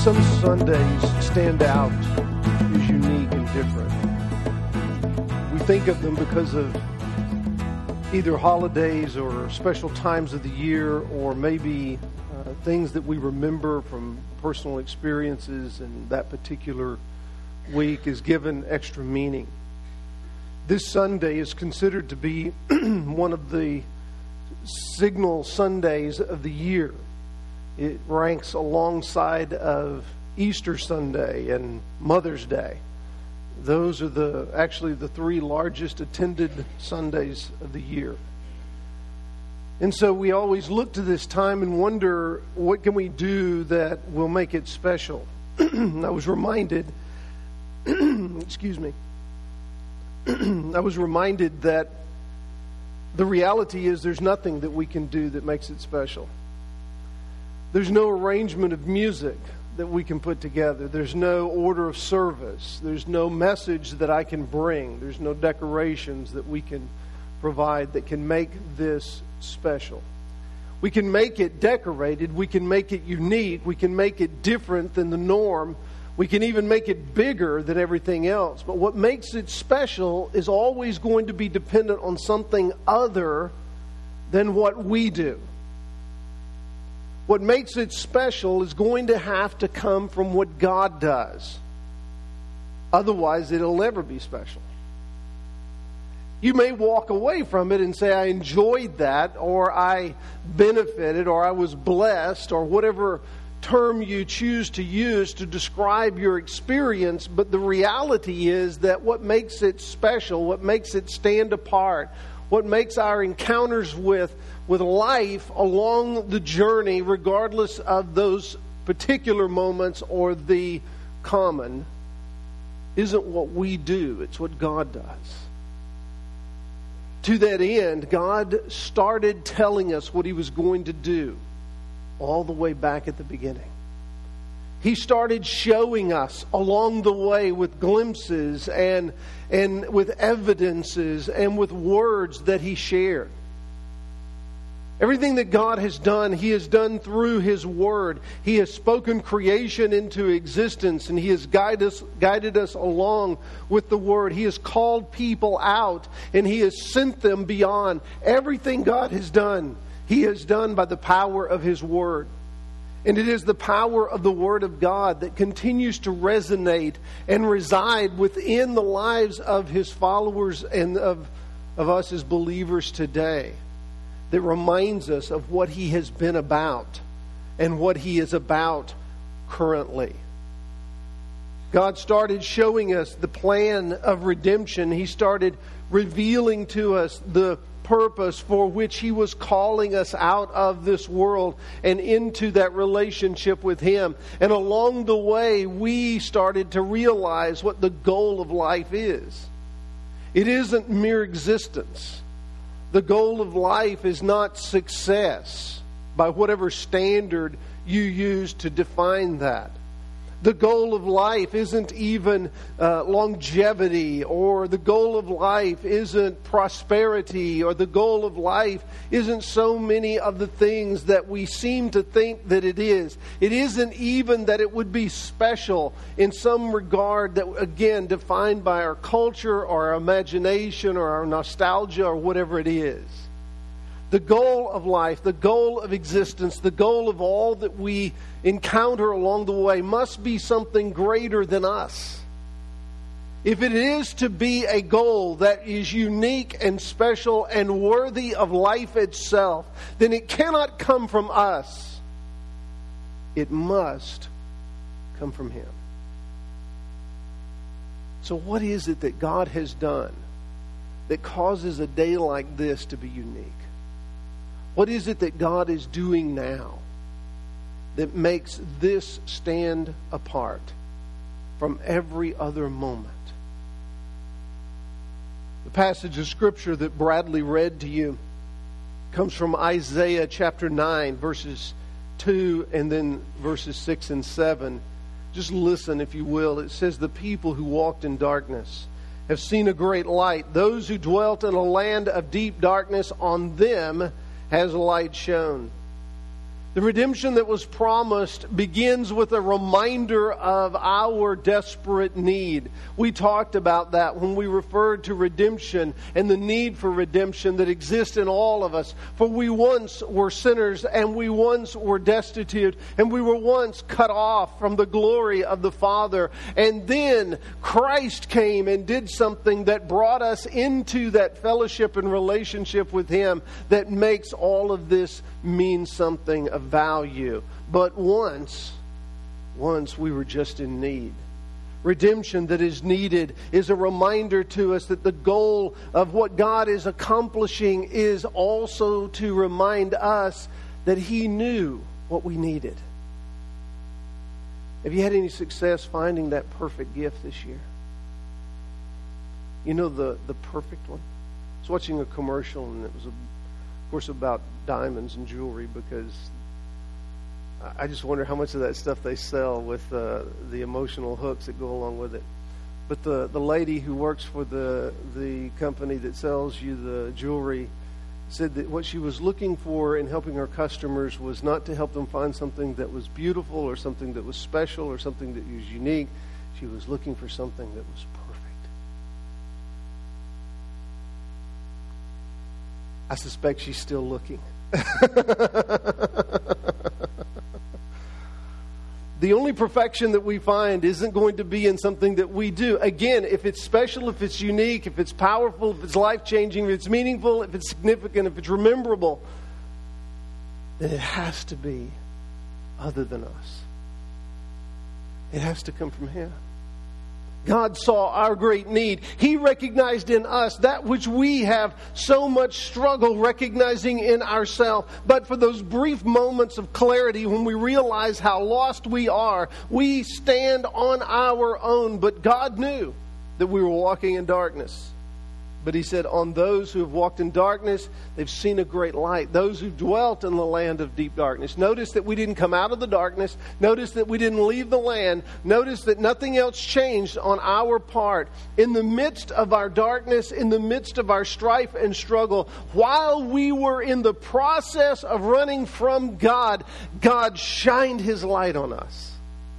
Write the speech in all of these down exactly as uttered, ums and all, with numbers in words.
Some Sundays stand out as unique and different. We think of them because of either holidays or special times of the year, or maybe uh, things that we remember from personal experiences, and that particular week is given extra meaning. This Sunday is considered to be one of the signal Sundays of the year. It ranks alongside of Easter Sunday and Mother's Day. Those are the actually the three largest attended Sundays of the year. And so we always look to this time and wonder, what can we do that will make it special? I was reminded, excuse me, I was reminded that the reality is there's nothing that we can do that makes it special. There's no arrangement of music that we can put together. There's no order of service. There's no message that I can bring. There's no decorations that we can provide that can make this special. We can make it decorated. We can make it unique. We can make it different than the norm. We can even make it bigger than everything else. But what makes it special is always going to be dependent on something other than what we do. What makes it special is going to have to come from what God does. Otherwise, it'll never be special. You may walk away from it and say, I enjoyed that, or I benefited, or I was blessed, or whatever term you choose to use to describe your experience. But the reality is that what makes it special, what makes it stand apart, what makes our encounters with with life along the journey, regardless of those particular moments or the common, isn't what we do. It's what God does. To that end, God started telling us what He was going to do all the way back at the beginning. He started showing us along the way with glimpses and, and with evidences and with words that He shared. Everything that God has done, He has done through His Word. He has spoken creation into existence, and He has guided us, guided us along with the Word. He has called people out, and He has sent them beyond. Everything God has done, He has done by the power of His Word. And it is the power of the Word of God that continues to resonate and reside within the lives of His followers and of, of us as believers today, that reminds us of what He has been about and what He is about currently. God started showing us the plan of redemption. He started revealing to us the purpose for which He was calling us out of this world and into that relationship with Him. And along the way, we started to realize what the goal of life is. It isn't mere existence. The goal of life is not success by whatever standard you use to define that. The goal of life isn't even uh, longevity, or the goal of life isn't prosperity, or the goal of life isn't so many of the things that we seem to think that it is. It isn't even that it would be special in some regard that, again, defined by our culture or our imagination or our nostalgia or whatever it is. The goal of life, the goal of existence, the goal of all that we encounter along the way must be something greater than us. If it is to be a goal that is unique and special and worthy of life itself, then it cannot come from us. It must come from Him. So what is it that God has done that causes a day like this to be unique? What is it that God is doing now that makes this stand apart from every other moment? The passage of Scripture that Bradley read to you comes from Isaiah chapter nine, verses two and then verses six and seven. Just listen, if you will. It says, "The people who walked in darkness have seen a great light. Those who dwelt in a land of deep darkness, on them has light shone. The redemption that was promised begins with a reminder of our desperate need. We talked about that when we referred to redemption and the need for redemption that exists in all of us. For we once were sinners, and we once were destitute, and we were once cut off from the glory of the Father. And then Christ came and did something that brought us into that fellowship and relationship with Him that makes all of this mean something of value. But once, once we were just in need. Redemption that is needed is a reminder to us that the goal of what God is accomplishing is also to remind us that He knew what we needed. Have you had any success finding that perfect gift this year? You know, the, the perfect one? I was watching a commercial, and it was, a, of course, about diamonds and jewelry, because I just wonder how much of that stuff they sell with uh, the emotional hooks that go along with it. But the, the lady who works for the the company that sells you the jewelry said that what she was looking for in helping her customers was not to help them find something that was beautiful or something that was special or something that was unique. She was looking for something that was perfect. I suspect she's still looking. The only perfection that we find isn't going to be in something that we do. Again, if it's special, if it's unique, if it's powerful, if it's life-changing, if it's meaningful, if it's significant, if it's rememberable, then it has to be other than us. It has to come from Him. God saw our great need. He recognized in us that which we have so much struggle recognizing in ourselves. But for those brief moments of clarity when we realize how lost we are, we stand on our own. But God knew that we were walking in darkness. But He said, on those who have walked in darkness, they've seen a great light. Those who dwelt in the land of deep darkness. Notice that we didn't come out of the darkness. Notice that we didn't leave the land. Notice that nothing else changed on our part. In the midst of our darkness, in the midst of our strife and struggle, while we were in the process of running from God, God shined His light on us.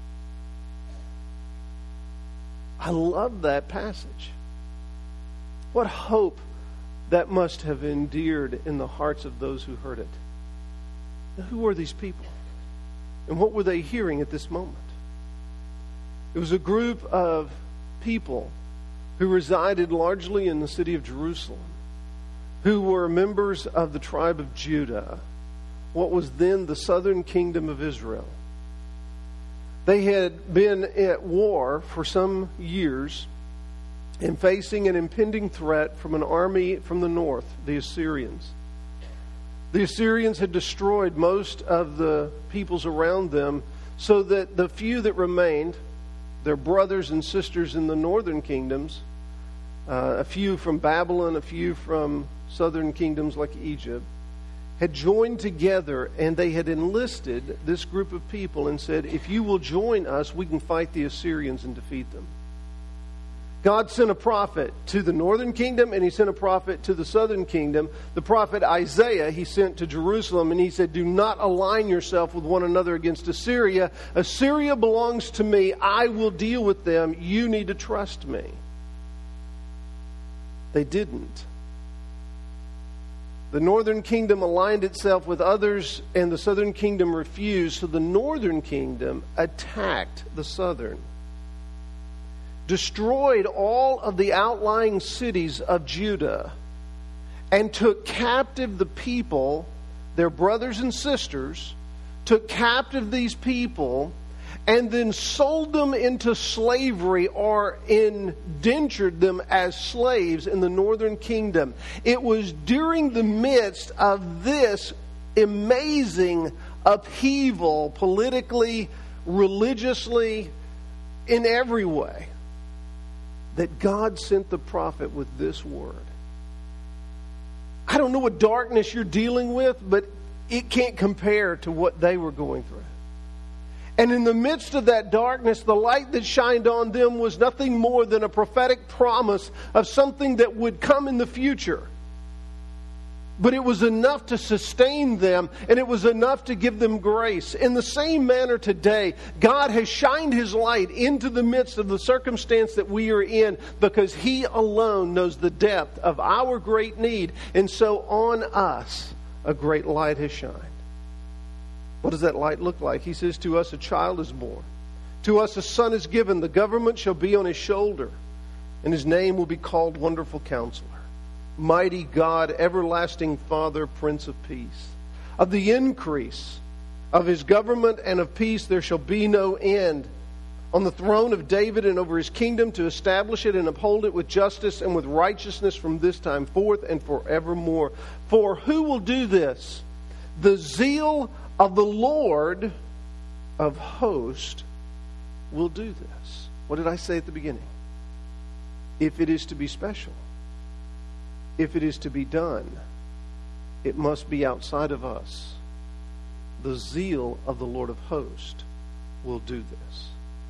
I love that passage. What hope that must have endeared in the hearts of those who heard it. Now, who were these people? And what were they hearing at this moment? It was a group of people who resided largely in the city of Jerusalem, who were members of the tribe of Judah, what was then the southern kingdom of Israel. They had been at war for some years and facing an impending threat from an army from the north, the Assyrians. The Assyrians had destroyed most of the peoples around them, so that the few that remained, their brothers and sisters in the northern kingdoms, uh, a few from Babylon, a few from southern kingdoms like Egypt, had joined together, and they had enlisted this group of people and said, if you will join us, we can fight the Assyrians and defeat them. God sent a prophet to the northern kingdom, and He sent a prophet to the southern kingdom. The prophet Isaiah He sent to Jerusalem, and he said, do not align yourself with one another against Assyria. Assyria belongs to me. I will deal with them. You need to trust me. They didn't. The northern kingdom aligned itself with others, and the southern kingdom refused. So the northern kingdom attacked the southern, destroyed all of the outlying cities of Judah, and took captive the people, their brothers and sisters, took captive these people, and then sold them into slavery or indentured them as slaves in the northern kingdom. It was during the midst of this amazing upheaval, politically, religiously, in every way, that God sent the prophet with this word. I don't know what darkness you're dealing with, but it can't compare to what they were going through. And in the midst of that darkness, the light that shined on them was nothing more than a prophetic promise of something that would come in the future. But it was enough to sustain them, and it was enough to give them grace. In the same manner today, God has shined His light into the midst of the circumstance that we are in because He alone knows the depth of our great need. And so on us, a great light has shined. What does that light look like? He says, to us a child is born. To us a son is given. The government shall be on His shoulder, and His name will be called Wonderful Counselor, Mighty God, Everlasting Father, Prince of Peace. Of the increase of His government and of peace there shall be no end. On the throne of David and over His kingdom, to establish it and uphold it with justice and with righteousness from this time forth and forevermore. For who will do this? The zeal of the Lord of hosts will do this. What did I say at the beginning? If it is to be special, if it is to be done, it must be outside of us. The zeal of the Lord of hosts will do this.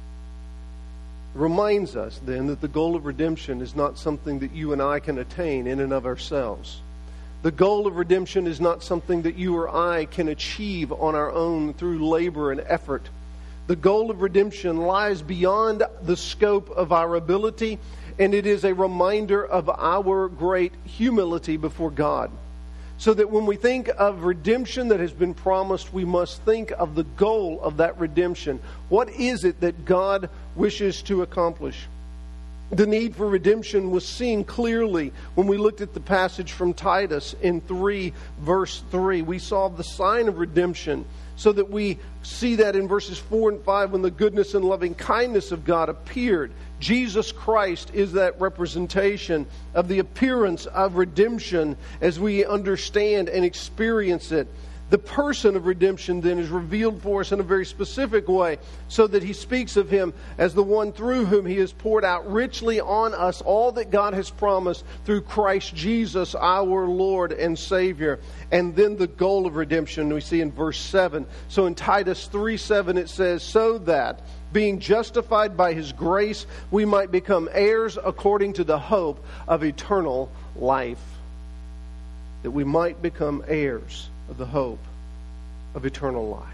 It reminds us then that the goal of redemption is not something that you and I can attain in and of ourselves. The goal of redemption is not something that you or I can achieve on our own through labor and effort. The goal of redemption lies beyond the scope of our ability, and it is a reminder of our great humility before God. So that when we think of redemption that has been promised, we must think of the goal of that redemption. What is it that God wishes to accomplish? The need for redemption was seen clearly when we looked at the passage from Titus in three, verse three. We saw the sign of redemption, so that we see that in verses four and five when the goodness and loving kindness of God appeared. Jesus Christ is that representation of the appearance of redemption as we understand and experience it. The person of redemption then is revealed for us in a very specific way, so that He speaks of Him as the one through whom He has poured out richly on us all that God has promised through Christ Jesus, our Lord and Savior. And then the goal of redemption we see in verse seven. So in Titus three seven it says, so that being justified by His grace, we might become heirs according to the hope of eternal life. That we might become heirs of the hope of eternal life.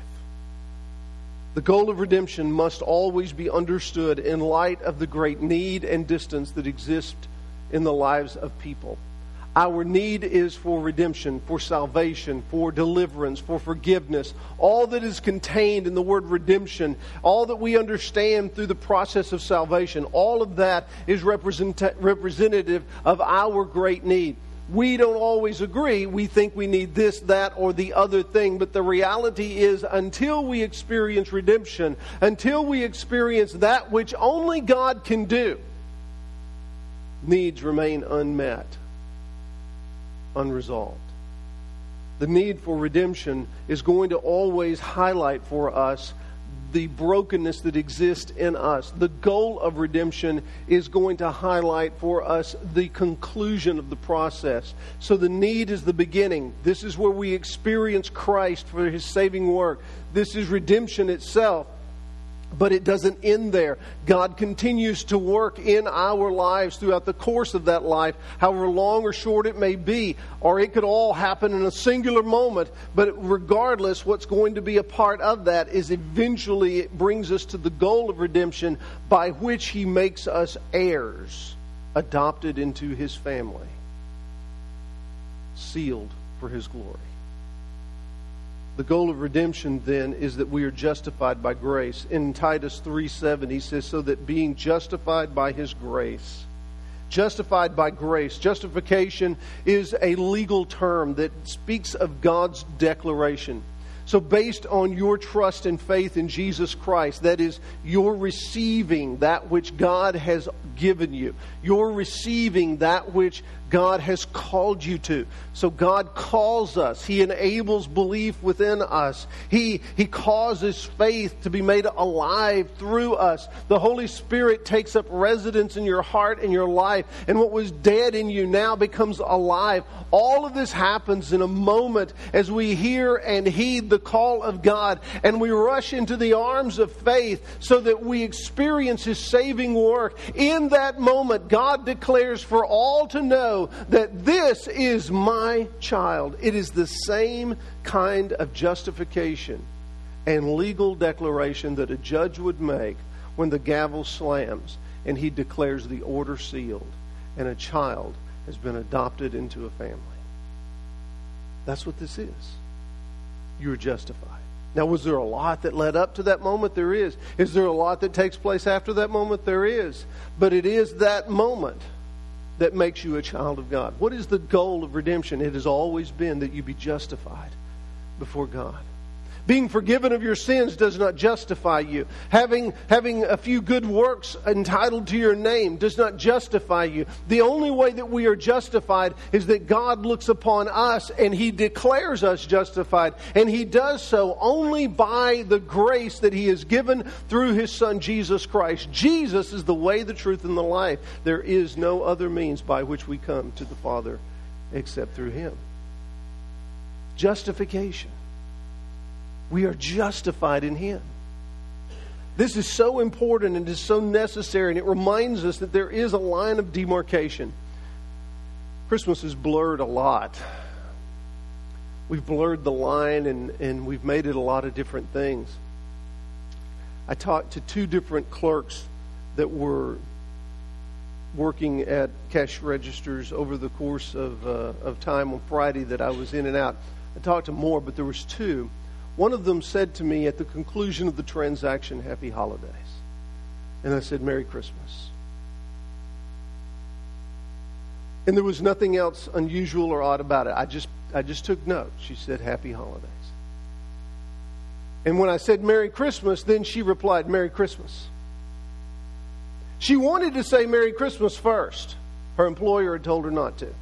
The goal of redemption must always be understood in light of the great need and distance that exist in the lives of people. Our need is for redemption, for salvation, for deliverance, for forgiveness. All that is contained in the word redemption, all that we understand through the process of salvation, all of that is represent- representative of our great need. We don't always agree. We think we need this, that, or the other thing. But the reality is, until we experience redemption, until we experience that which only God can do, needs remain unmet, unresolved. The need for redemption is going to always highlight for us the brokenness that exists in us. The goal of redemption is going to highlight for us the conclusion of the process. So the need is the beginning. This is where we experience Christ for His saving work. This is redemption itself. But it doesn't end there. God continues to work in our lives throughout the course of that life, however long or short it may be, or it could all happen in a singular moment. But regardless, what's going to be a part of that is eventually it brings us to the goal of redemption, by which He makes us heirs, adopted into His family, sealed for His glory. The goal of redemption, then, is that we are justified by grace. In Titus three seven, he says, so that being justified by His grace. Justified by grace. Justification is a legal term that speaks of God's declaration. So based on your trust and faith in Jesus Christ, that is, you're receiving that which God has given you. You're receiving that which God has called you to. So God calls us. He enables belief within us. He, he causes faith to be made alive through us. The Holy Spirit takes up residence in your heart and your life. And what was dead in you now becomes alive. All of this happens in a moment as we hear and heed the call of God. And we rush into the arms of faith so that we experience His saving work. In that moment, God declares for all to know know that this is my child. It is the same kind of justification and legal declaration that a judge would make when the gavel slams and he declares the order sealed and a child has been adopted into a family. That's what this is. You are justified. Now, was there a lot that led up to that moment? There is. Is there a lot that takes place after that moment? There is. But it is that moment that makes you a child of God. What is the goal of redemption? It has always been that you be justified before God. Being forgiven of your sins does not justify you. Having, having a few good works entitled to your name does not justify you. The only way that we are justified is that God looks upon us and He declares us justified. And He does so only by the grace that He has given through His Son, Jesus Christ. Jesus is the way, the truth, and the life. There is no other means by which we come to the Father except through Him. Justification. We are justified in Him. This is so important and is so necessary, and it reminds us that there is a line of demarcation. Christmas is blurred a lot. We've blurred the line and, and we've made it a lot of different things. I talked to two different clerks that were working at cash registers over the course of, uh, of time on Friday that I was in and out. I talked to more, but there was two. One of them said to me at the conclusion of the transaction, "Happy holidays." And I said, "Merry Christmas." And there was nothing else unusual or odd about it. I just I just took note. She said, "Happy holidays." And when I said, "Merry Christmas," then she replied, "Merry Christmas." She wanted to say Merry Christmas first. Her employer had told her not to.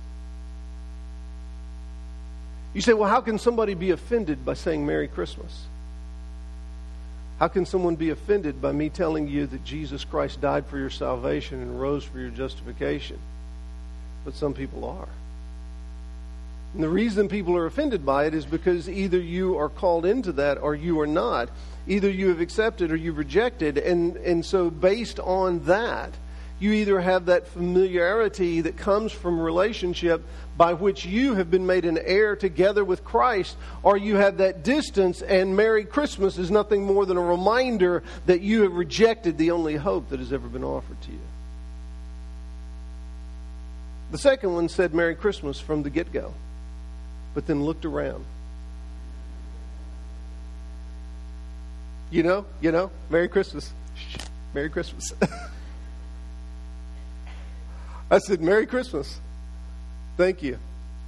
You say, well, how can somebody be offended by saying Merry Christmas? How can someone be offended by me telling you that Jesus Christ died for your salvation and rose for your justification? But some people are. And the reason people are offended by it is because either you are called into that or you are not. Either you have accepted or you've rejected. And, and so based on that, you either have that familiarity that comes from relationship by which you have been made an heir together with Christ, or you have that distance, and Merry Christmas is nothing more than a reminder that you have rejected the only hope that has ever been offered to you. The second one said Merry Christmas from the get-go, but then looked around. You know, you know, Merry Christmas. Merry Christmas. I said, Merry Christmas. Thank you.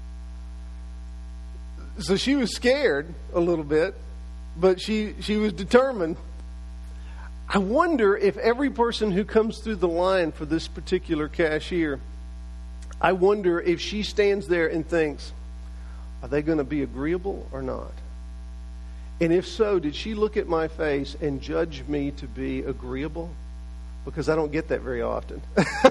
So she was scared a little bit, but she, she was determined. I wonder if every person who comes through the line for this particular cashier, I wonder if she stands there and thinks, are they going to be agreeable or not? And if so, did she look at my face and judge me to be agreeable? Because I don't get that very often.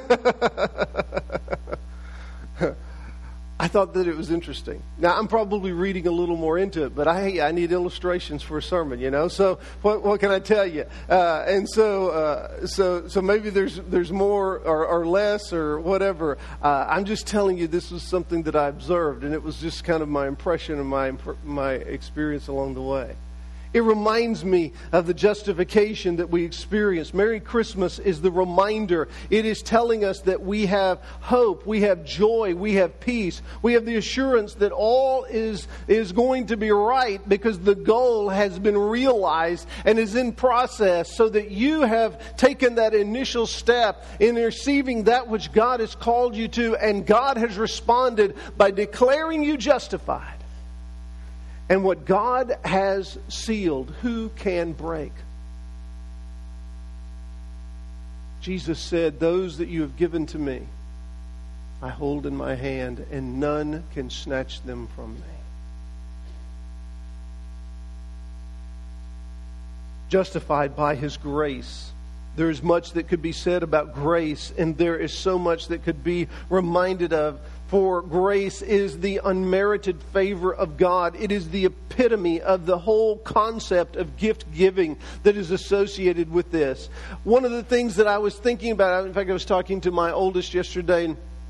I thought that it was interesting. Now, I'm probably reading a little more into it, but I I need illustrations for a sermon, you know. So what what can I tell you? Uh, and so uh, so so maybe there's there's more or, or less or whatever. Uh, I'm just telling you this was something that I observed, and it was just kind of my impression and my my experience along the way. It reminds me of the justification that we experience. Merry Christmas is the reminder. It is telling us that we have hope, we have joy, we have peace. We have the assurance that all is, is going to be right because the goal has been realized and is in process, so that you have taken that initial step in receiving that which God has called you to, and God has responded by declaring you justified. And what God has sealed, who can break? Jesus said, those that you have given to me, I hold in my hand, and none can snatch them from me. Justified by His grace. There is much that could be said about grace, and there is so much that could be reminded of. For grace is the unmerited favor of God. It is the epitome of the whole concept of gift giving that is associated with this. One of the things that I was thinking about, in fact, I was talking to my oldest yesterday,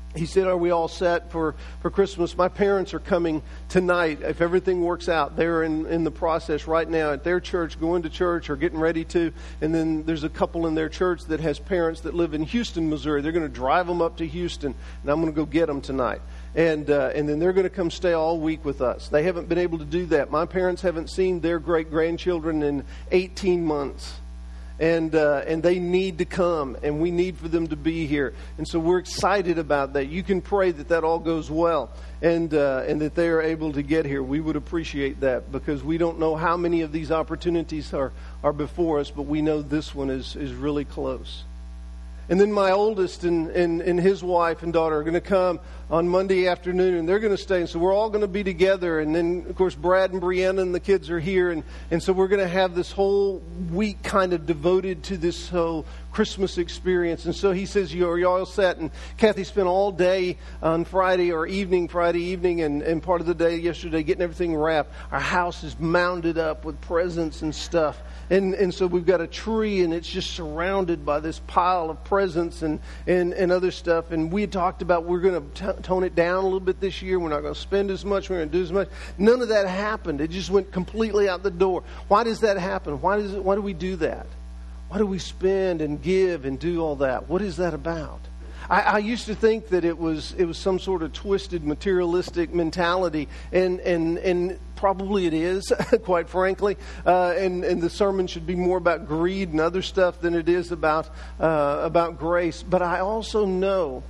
he said, are we all set for, for Christmas? My parents are coming tonight. If everything works out, they're in, in the process right now at their church, going to church or getting ready to. And then there's a couple in their church that has parents that live in Houston, Missouri. They're going to drive them up to Houston, and I'm going to go get them tonight. And uh, and then they're going to come stay all week with us. They haven't been able to do that. My parents haven't seen their great-grandchildren in eighteen months. And uh, and they need to come, and we need for them to be here. And so we're excited about that. You can pray that that all goes well, and uh, and that they are able to get here. We would appreciate that, because we don't know how many of these opportunities are, are before us, but we know this one is, is really close. And then my oldest and, and, and his wife and daughter are going to come on Monday afternoon, and they're going to stay. And so we're all going to be together. And then, of course, Brad and Brianna and the kids are here. And, and so we're going to have this whole week kind of devoted to this whole Christmas experience. And so he says, you're, you're all set. And Kathy spent all day on Friday or evening, Friday evening, and, and part of the day yesterday getting everything wrapped. Our house is mounded up with presents and stuff. And and so we've got a tree, and it's just surrounded by this pile of presents and, and, and other stuff. And we had talked about we're going to t- tone it down a little bit this year. We're not going to spend as much. We're going to do as much. None of that happened. It just went completely out the door. Why does that happen? Why does it, why do we do that? Why do we spend and give and do all that? What is that about? I, I used to think that it was it was some sort of twisted materialistic mentality, and and and probably it is, quite frankly. Uh, and and the sermon should be more about greed and other stuff than it is about uh, about grace. But I also know,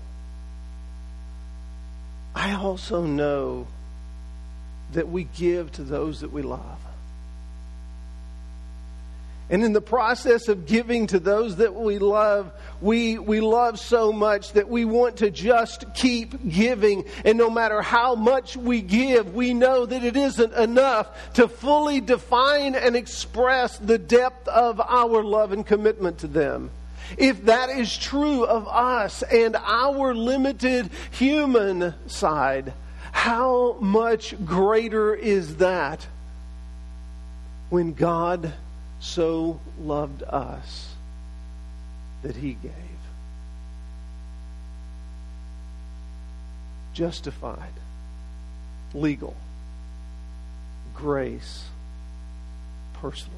I also know that we give to those that we love. And in the process of giving to those that we love, we we love so much that we want to just keep giving. And no matter how much we give, we know that it isn't enough to fully define and express the depth of our love and commitment to them. If that is true of us and our limited human side, how much greater is that when God so loved us that He gave. Justified, legal, grace, personal.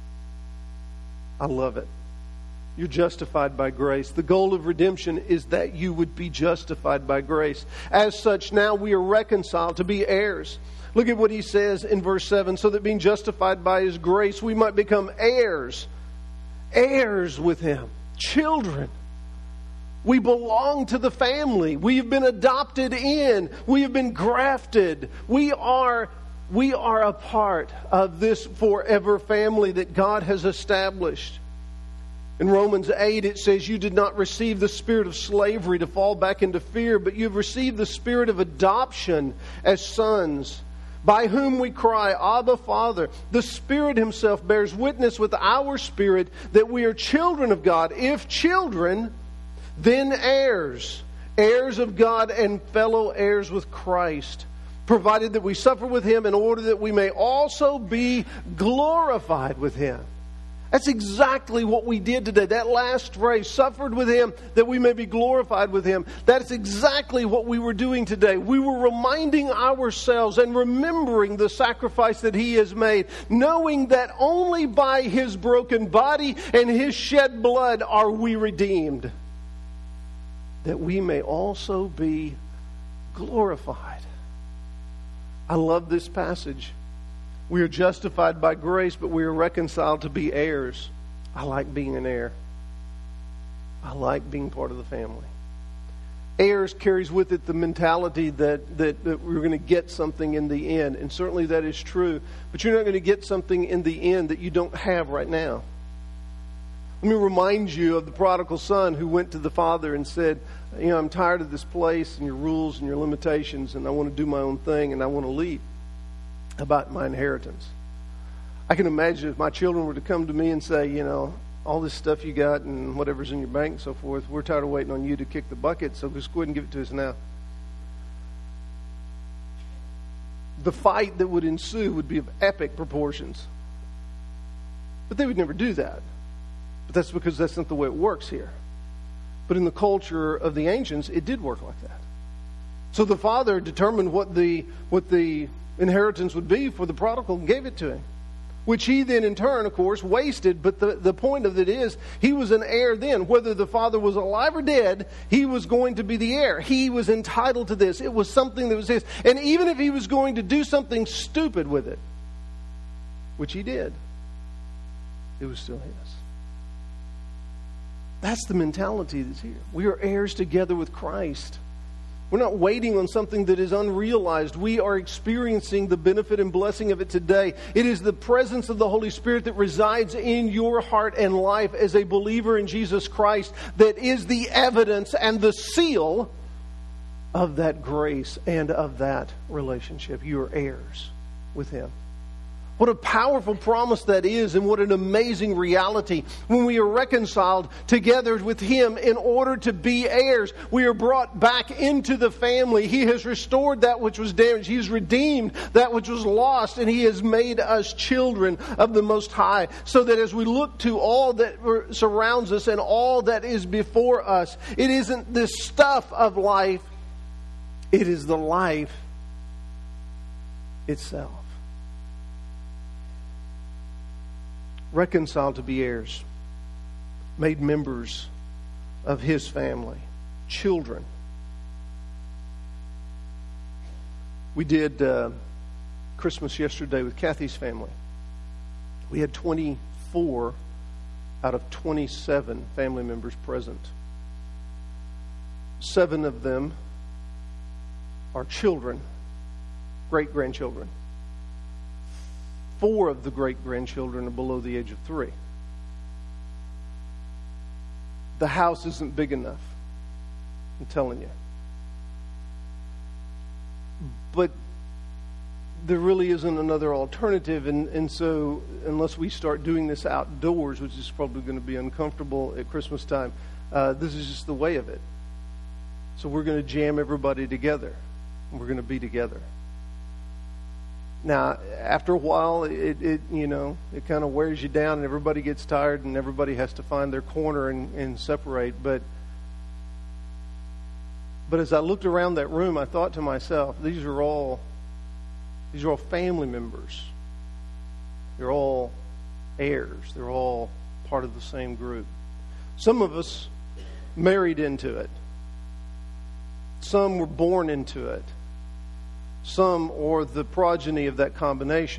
I love it. You're justified by grace. The goal of redemption is that you would be justified by grace. As such, now we are reconciled to be heirs. Look at what he says in verse seven. So that being justified by His grace, we might become heirs. Heirs with Him. Children. We belong to the family. We have been adopted in. We have been grafted. We are, we are a part of this forever family that God has established. In Romans eight, it says, you did not receive the spirit of slavery to fall back into fear, but you've received the spirit of adoption as sons, by whom we cry, Abba, Father. The Spirit Himself bears witness with our spirit that we are children of God. If children, then heirs, heirs of God and fellow heirs with Christ, provided that we suffer with Him in order that we may also be glorified with Him. That's exactly what we did today. That last phrase, suffered with Him that we may be glorified with Him. That's exactly what we were doing today. We were reminding ourselves and remembering the sacrifice that He has made, knowing that only by His broken body and His shed blood are we redeemed, that we may also be glorified. I love this passage. We are justified by grace, but we are reconciled to be heirs. I like being an heir. I like being part of the family. Heirs carries with it the mentality that, that, that we're going to get something in the end. And certainly that is true. But you're not going to get something in the end that you don't have right now. Let me remind you of the prodigal son who went to the father and said, you know, I'm tired of this place and your rules and your limitations, and I want to do my own thing and I want to leave. About my inheritance. I can imagine if my children were to come to me and say, you know, all this stuff you got and whatever's in your bank and so forth, we're tired of waiting on you to kick the bucket, so just go ahead and give it to us now. The fight that would ensue would be of epic proportions. But they would never do that. But that's because that's not the way it works here. But in the culture of the ancients, it did work like that. So the father determined what the what the inheritance would be for the prodigal and gave it to him, which he then in turn, of course, wasted. But the, the point of it is, he was an heir then. Whether the father was alive or dead, he was going to be the heir. He was entitled to this. It was something that was his. And even if he was going to do something stupid with it, which he did, it was still his. That's the mentality that's here. We are heirs together with Christ. We're not waiting on something that is unrealized. We are experiencing the benefit and blessing of it today. It is the presence of the Holy Spirit that resides in your heart and life as a believer in Jesus Christ that is the evidence and the seal of that grace and of that relationship. You are heirs with Him. What a powerful promise that is, and what an amazing reality. When we are reconciled together with Him in order to be heirs, we are brought back into the family. He has restored that which was damaged. He has redeemed that which was lost, and He has made us children of the Most High. So that as we look to all that surrounds us and all that is before us, it isn't this stuff of life, it is the life itself. Reconciled to be heirs, made members of His family, children. We did uh, Christmas yesterday with Kathy's family. We had twenty-four out of twenty-seven family members present. Seven of them are children, great-grandchildren. Four of the great-grandchildren are below the age of three. The house isn't big enough, I'm telling you. But there really isn't another alternative, and, and so unless we start doing this outdoors, which is probably going to be uncomfortable at Christmas time, uh, this is just the way of it. So we're going to jam everybody together, and we're going to be together. Now, after a while, it, it you know, it kind of wears you down and everybody gets tired and everybody has to find their corner and, and separate. But, but as I looked around that room, I thought to myself, these are all, these are all family members. They're all heirs. They're all part of the same group. Some of us married into it. Some were born into it. Some are the progeny of that combination.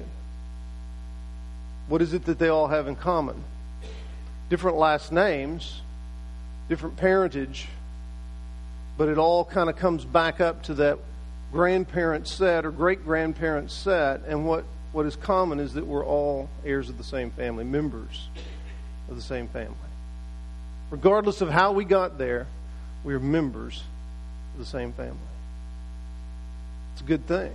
What is it that they all have in common? Different last names, different parentage, but it all kind of comes back up to that grandparent set or great-grandparent set, and what, what is common is that we're all heirs of the same family, members of the same family. Regardless of how we got there, we are members of the same family. It's a good thing.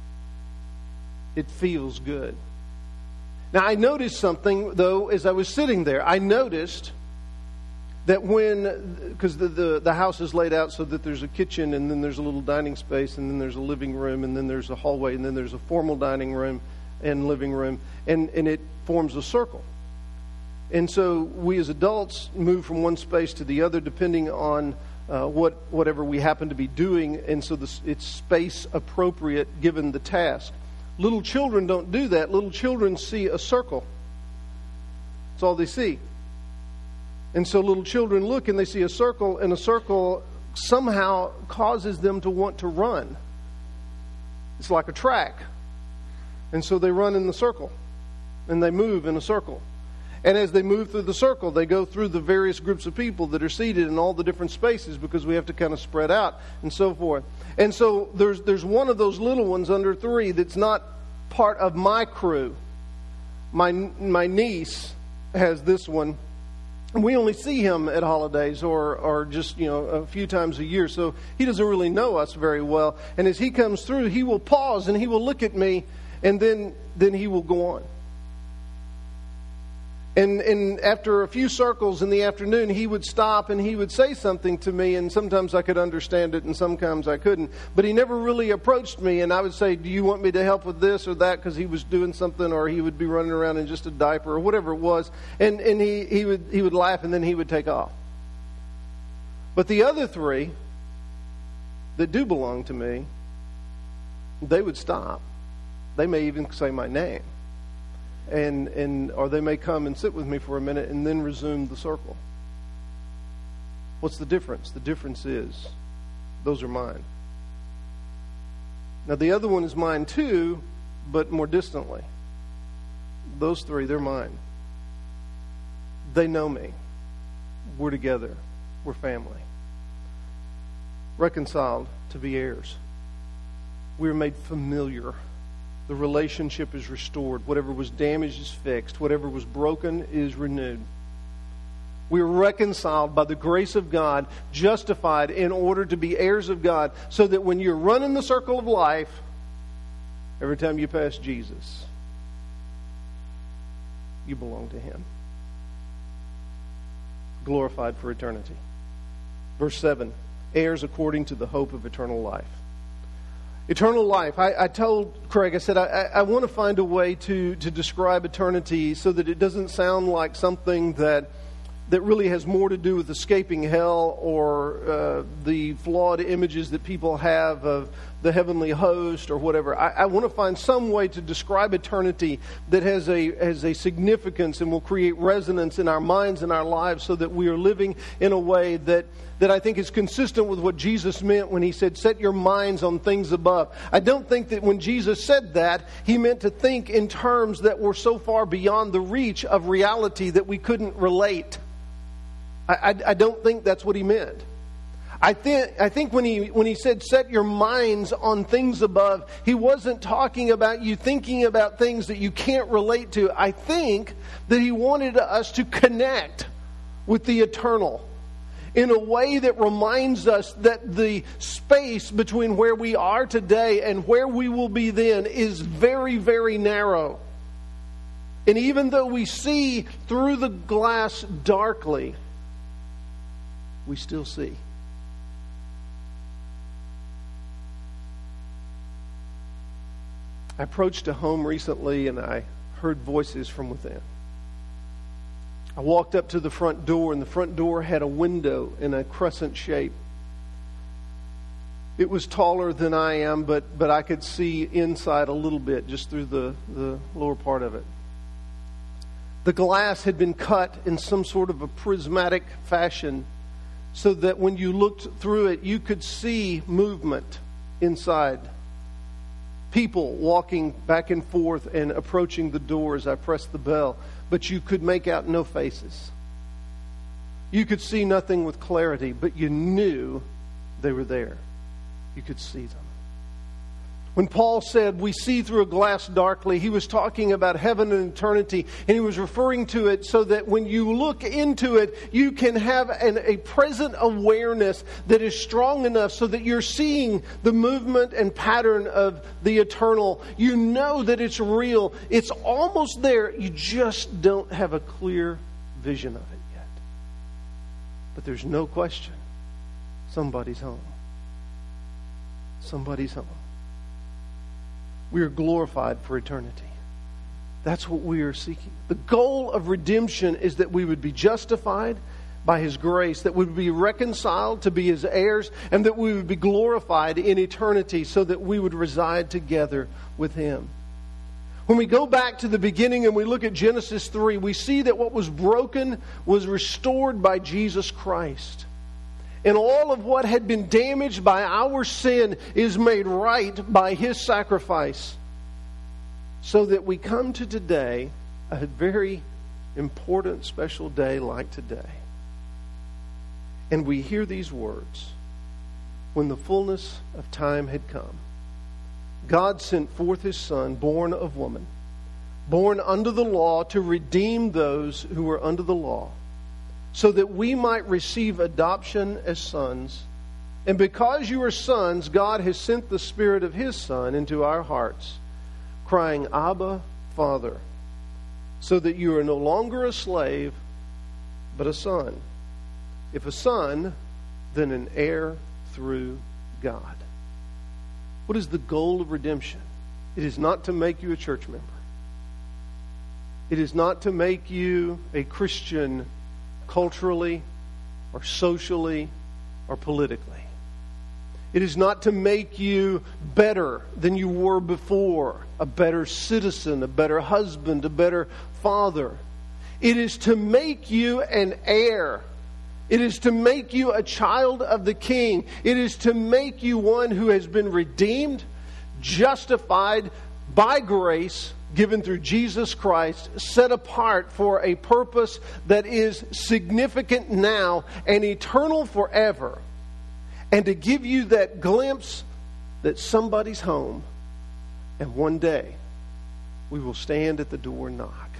It feels good. Now, I noticed something, though, as I was sitting there. I noticed that when, because the, the, the house is laid out so that there's a kitchen, and then there's a little dining space, and then there's a living room, and then there's a hallway, and then there's a formal dining room and living room, and, and it forms a circle. And so we as adults move from one space to the other depending on Uh, what whatever we happen to be doing, and so this, it's space appropriate given the task. Little children don't do that. Little children see a circle. That's all they see. And so little children look and they see a circle, and a circle somehow causes them to want to run. It's like a track. And so they run in the circle, and they move in a circle. And as they move through the circle, they go through the various groups of people that are seated in all the different spaces because we have to kind of spread out and so forth. And so there's there's one of those little ones under three that's not part of my crew. My my niece has this one. And we only see him at holidays or, or just, you know, a few times a year. So he doesn't really know us very well. And as he comes through, he will pause and he will look at me, and then then he will go on. And, and after a few circles in the afternoon, he would stop and he would say something to me, and sometimes I could understand it and sometimes I couldn't. But he never really approached me, and I would say, do you want me to help with this or that? Because he was doing something, or he would be running around in just a diaper or whatever it was. And, and he, he would he would laugh, and then he would take off. But the other three, that do belong to me, they would stop. They may even say my name. And, and or they may come and sit with me for a minute and then resume the circle. What's the difference? The difference is those are mine. Now the other one is mine too, but more distantly. Those three, they're mine. They know me. We're together. We're family. Reconciled to be heirs. We're made familiar. The relationship is restored. Whatever was damaged is fixed. Whatever was broken is renewed. We are reconciled by the grace of God, justified in order to be heirs of God, so that when you're running the circle of life, every time you pass Jesus, you belong to Him. Glorified for eternity. Verse seven, heirs according to the hope of eternal life. Eternal life. I, I told Craig, I said, I, I want to find a way to, to describe eternity so that it doesn't sound like something that that really has more to do with escaping hell or uh, the flawed images that people have of the heavenly host or whatever. I, I want to find some way to describe eternity that has a has a significance and will create resonance in our minds and our lives so that we are living in a way that, that I think is consistent with what Jesus meant when He said, set your minds on things above. I don't think that when Jesus said that, He meant to think in terms that were so far beyond the reach of reality that we couldn't relate. I, I don't think that's what He meant. I think I think when he when he said set your minds on things above, He wasn't talking about you thinking about things that you can't relate to. I think that He wanted us to connect with the eternal in a way that reminds us that the space between where we are today and where we will be then is very, very narrow. And even though we see through the glass darkly, we still see. I approached a home recently and I heard voices from within. I walked up to the front door and the front door had a window in a crescent shape. It was taller than I am, but, but I could see inside a little bit just through the, the lower part of it. The glass had been cut in some sort of a prismatic fashion so that when you looked through it, you could see movement inside. People walking back and forth and approaching the door as I pressed the bell. But you could make out no faces. You could see nothing with clarity, but you knew they were there. You could see them. When Paul said, we see through a glass darkly, he was talking about heaven and eternity, and he was referring to it so that when you look into it, you can have an, a present awareness that is strong enough so that you're seeing the movement and pattern of the eternal. You know that it's real. It's almost there. You just don't have a clear vision of it yet. But there's no question. Somebody's home. Somebody's home. We are glorified for eternity. That's what we are seeking. The goal of redemption is that we would be justified by His grace, that we would be reconciled to be His heirs, and that we would be glorified in eternity so that we would reside together with Him. When we go back to the beginning and we look at Genesis three, we see that what was broken was restored by Jesus Christ. And all of what had been damaged by our sin is made right by His sacrifice. So that we come to today, a very important, special day like today. And we hear these words. When the fullness of time had come, God sent forth His Son, born of woman, born under the law, to redeem those who were under the law, so that we might receive adoption as sons. And because you are sons, God has sent the Spirit of His Son into our hearts, crying, Abba, Father, so that you are no longer a slave, but a son. If a son, then an heir through God. What is the goal of redemption? It is not to make you a church member. It is not to make you a Christian culturally or socially or politically. It is not to make you better than you were before, a better citizen, a better husband, a better father. It is to make you an heir. It is to make you a child of the King. It is to make you one who has been redeemed, justified by grace, given through Jesus Christ, set apart for a purpose that is significant now and eternal forever. And to give you that glimpse that somebody's home, and one day we will stand at the door and knock.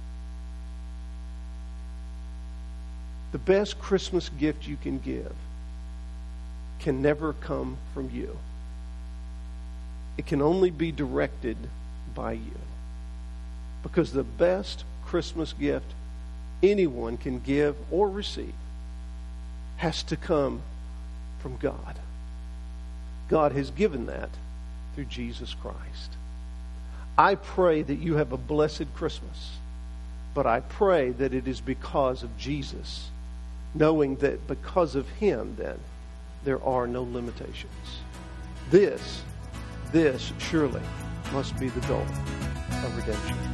The best Christmas gift you can give can never come from you. It can only be directed by you. Because the best Christmas gift anyone can give or receive has to come from God. God has given that through Jesus Christ. I pray that you have a blessed Christmas, but I pray that it is because of Jesus, knowing that because of Him, then, there are no limitations. This, this surely must be the goal of redemption.